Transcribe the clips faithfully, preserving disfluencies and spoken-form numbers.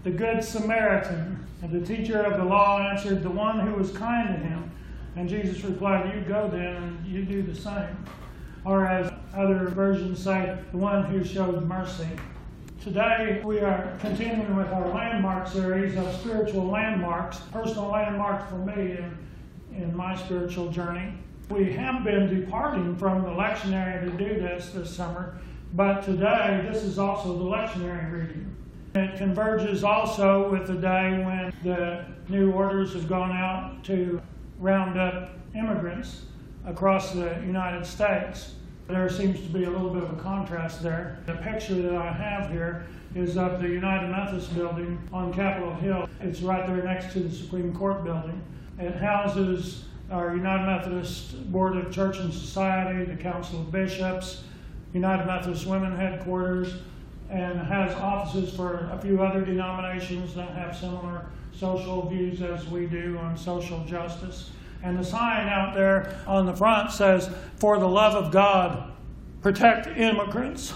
the Good Samaritan. And the teacher of the law answered, the one who was kind to him. And Jesus replied, you go then and you do the same. Or as other versions say, the one who showed mercy. Today we are continuing with our landmark series of spiritual landmarks, personal landmarks for me in, in my spiritual journey. We have been departing from the lectionary to do this this summer, but today this is also the lectionary reading. It converges also with the day when the new orders have gone out to round up immigrants across the United States. There seems to be a little bit of a contrast there. The picture that I have here is of the United Methodist building on Capitol Hill. It's right there next to the Supreme Court building. It houses our United Methodist Board of Church and Society, the Council of Bishops, United Methodist Women Headquarters, and has offices for a few other denominations that have similar social views as we do on social justice. And the sign out there on the front says, for the love of God, protect immigrants.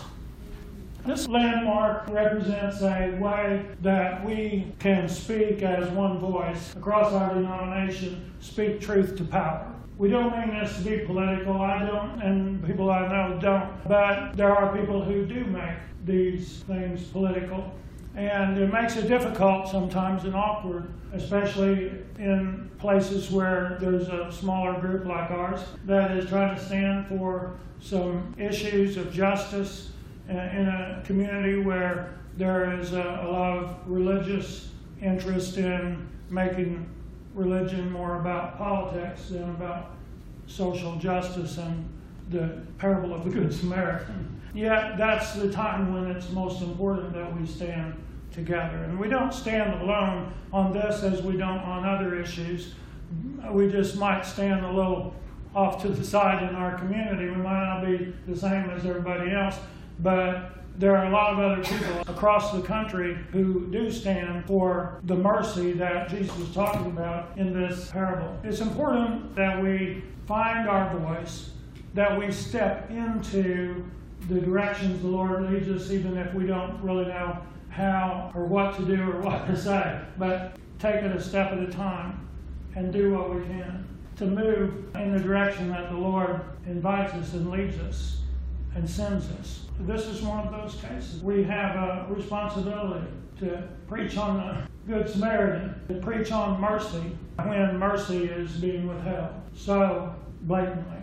This landmark represents a way that we can speak as one voice across our denomination, speak truth to power. We don't mean this to be political, I don't, and people I know don't, but there are people who do make these things political. And it makes it difficult sometimes and awkward, especially in places where there's a smaller group like ours that is trying to stand for some issues of justice in a community where there is a, a lot of religious interest in making religion more about politics than about social justice and the parable of the Good Samaritan. Yet that's the time when it's most important that we stand together. And we don't stand alone on this as we don't on other issues. We just might stand a little off to the side in our community. We might not be the same as everybody else, but there are a lot of other people across the country who do stand for the mercy that Jesus was talking about in this parable. It's important that we find our voice, that we step into the directions the Lord leads us, even if we don't really know how or what to do or what to say. But take it a step at a time and do what we can to move in the direction that the Lord invites us and leads us and sends us. This is one of those cases. We have a responsibility to preach on the Good Samaritan, to preach on mercy when mercy is being withheld so blatantly.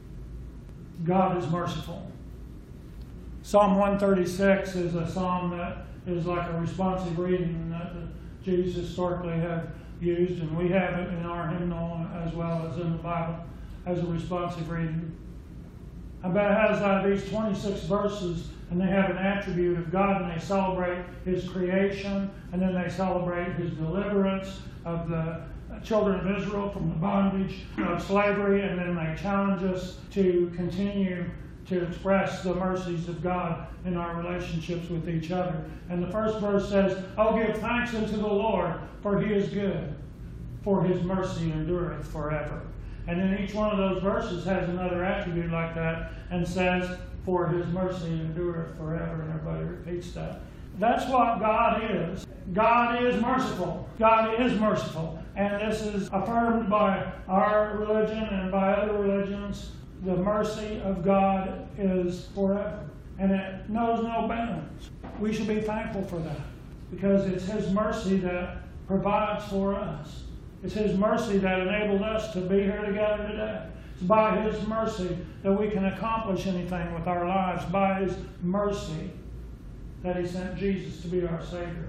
God is merciful. Psalm one thirty-six is a psalm that is like a responsive reading that the Jews historically have used, and we have it in our hymnal as well as in the Bible as a responsive reading. But it has uh, these twenty-six verses, and they have an attribute of God, and they celebrate His creation, and then they celebrate His deliverance of the children of Israel from the bondage of slavery, and then they challenge us to continue to express the mercies of God in our relationships with each other. And the first verse says, oh, give thanks unto the Lord, for He is good, for His mercy endureth forever. And then each one of those verses has another attribute like that and says, for His mercy endureth forever, and everybody repeats that. That's what God is. God is merciful. God is merciful. And this is affirmed by our religion and by other religions. The mercy of God is forever, and it knows no bounds. We should be thankful for that, because it's His mercy that provides for us. It's His mercy that enabled us to be here together today. It's by His mercy that we can accomplish anything with our lives, by His mercy that He sent Jesus to be our Savior.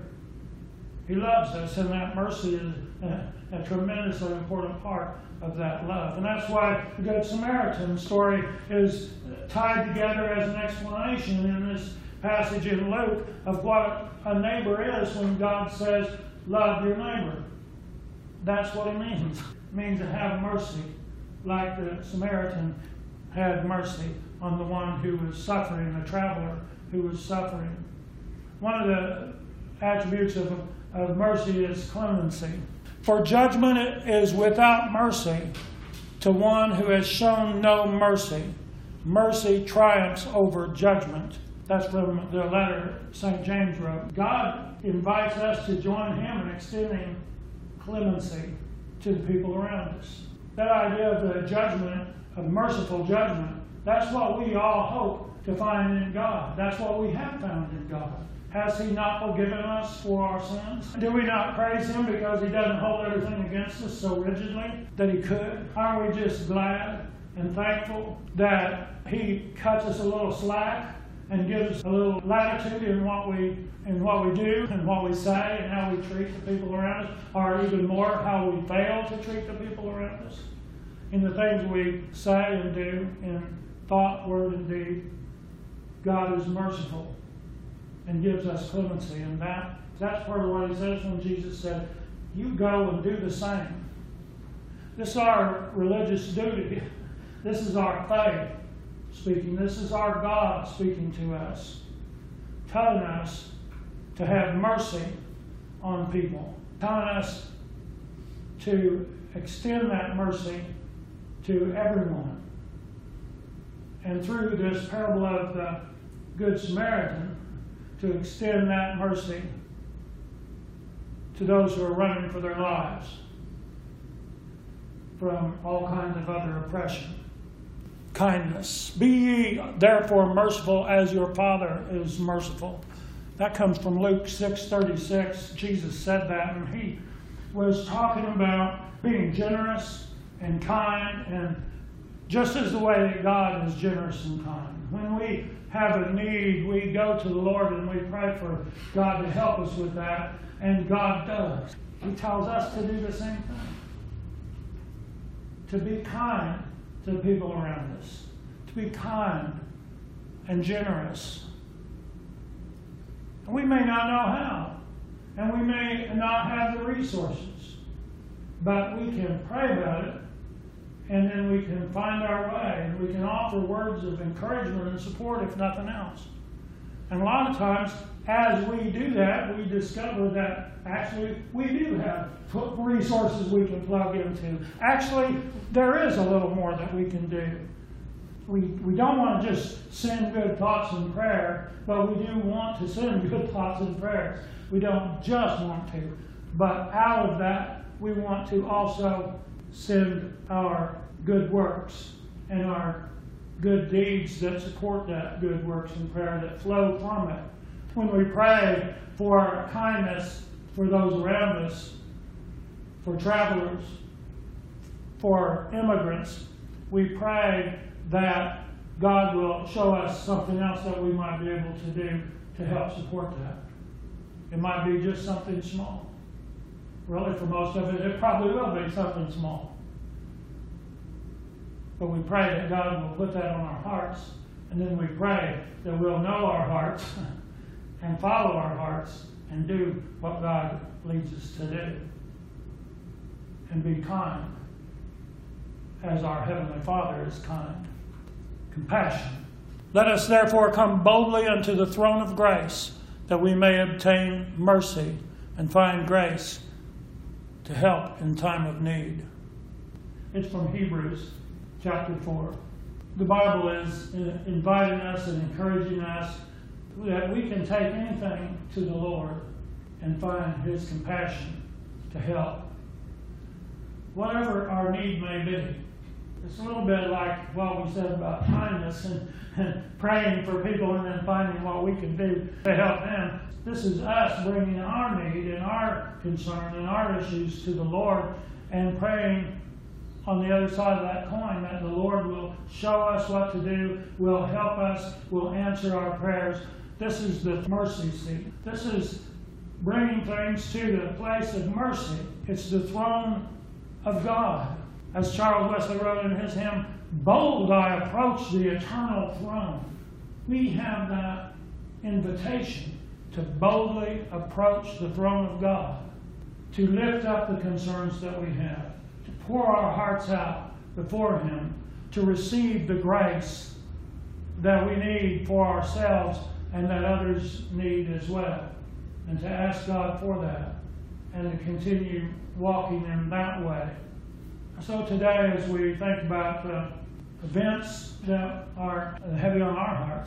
He loves us, and that mercy is a, a tremendously important part of that love. And that's why the Good Samaritan story is tied together as an explanation in this passage in Luke of what a neighbor is when God says, love your neighbor. That's what He means. It means to have mercy, like the Samaritan had mercy on the one who was suffering, the traveler who was suffering. One of the attributes of, of mercy is clemency. For judgment is without mercy to one who has shown no mercy. Mercy triumphs over judgment. That's from the letter Saint James wrote. God invites us to join him in extending clemency to the people around us. That idea of the judgment, of merciful judgment, that's what we all hope to find in God. That's what we have found in God. Has he not forgiven us for our sins? Do we not praise him because he doesn't hold everything against us so rigidly that he could? Aren't we just glad and thankful that he cuts us a little slack and gives us a little latitude in what we in what we do and what we say and how we treat the people around us, or even more, how we fail to treat the people around us? In the things we say and do, in thought, word, and deed, God is merciful and gives us clemency. And that that's part of what he says when Jesus said, you go and do the same. This is our religious duty. This is our faith speaking. This is our God speaking to us, telling us to have mercy on people, telling us to extend that mercy to everyone. And through this parable of the Good Samaritan, to extend that mercy to those who are running for their lives from all kinds of other oppression. Kindness. Be ye therefore merciful as your Father is merciful. That comes from Luke six thirty-six. Jesus said that, and he was talking about being generous and kind, and just as the way that God is generous and kind. When we have a need, we go to the Lord and we pray for God to help us with that, and God does. He tells us to do the same thing. To be kind to the people around us. To be kind and generous. And we may not know how, and we may not have the resources, but we can pray about it, and then we can find our way, and we can offer words of encouragement and support, if nothing else. And a lot of times, as we do that, we discover that actually we do have resources we can plug into. Actually, there is a little more that we can do. We, we don't want to just send good thoughts and prayer, but we do want to send good thoughts and prayers. We don't just want to, but out of that, we want to also send our good works and our good deeds that support that good works and prayer that flow from it. When we pray for kindness for those around us, for travelers, for immigrants, we pray that God will show us something else that we might be able to do to help support that. It might be just something small. Really, for most of it, it probably will be something small. But we pray that God will put that on our hearts, and then we pray that we'll know our hearts and follow our hearts and do what God leads us to do. And be kind, as our Heavenly Father is kind. Compassion. Let us therefore come boldly unto the throne of grace, that we may obtain mercy and find grace to help in time of need. It's from Hebrews chapter four. The Bible is inviting us and encouraging us that we can take anything to the Lord and find his compassion to help. Whatever our need may be. It's a little bit like what we said about kindness and, and praying for people and then finding what we can do to help them. This is us bringing our need and our concern and our issues to the Lord and praying on the other side of that coin that the Lord will show us what to do, will help us, will answer our prayers. This is the mercy seat. This is bringing things to the place of mercy. It's the throne of God. As Charles Wesley wrote in his hymn, bold I approach the eternal throne. We have that invitation to boldly approach the throne of God, to lift up the concerns that we have, to pour our hearts out before him, to receive the grace that we need for ourselves and that others need as well, and to ask God for that, and to continue walking in that way. So today, as we think about the events that are heavy on our hearts,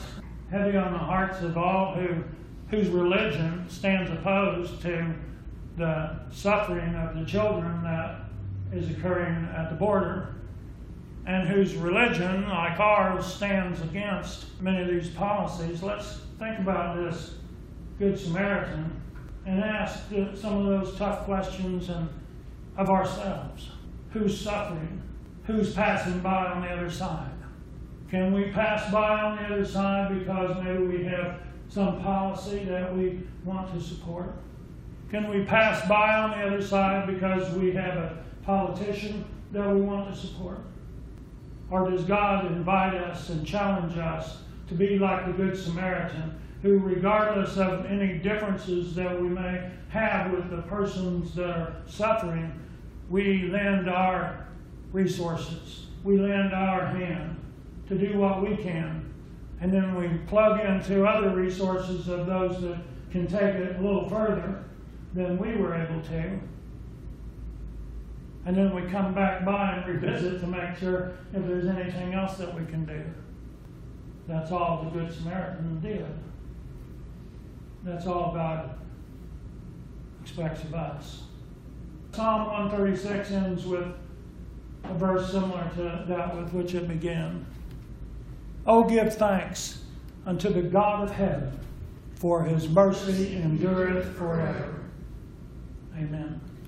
heavy on the hearts of all who whose religion stands opposed to the suffering of the children that is occurring at the border, and whose religion, like ours, stands against many of these policies. Let's think about this Good Samaritan and ask the, some of those tough questions and of ourselves. Who's suffering? Who's passing by on the other side? Can we pass by on the other side because maybe we have some policy that we want to support? Can we pass by on the other side because we have a politician that we want to support? Or does God invite us and challenge us to be like the Good Samaritan, who, regardless of any differences that we may have with the persons that are suffering, we lend our resources, we lend our hand to do what we can, and then we plug into other resources of those that can take it a little further than we were able to. And then we come back by and revisit to make sure if there's anything else that we can do. That's all the Good Samaritan did. That's all God expects of us. Psalm one thirty-six ends with a verse similar to that with which it began. Oh, give thanks unto the God of heaven, for his mercy endureth forever. Amen.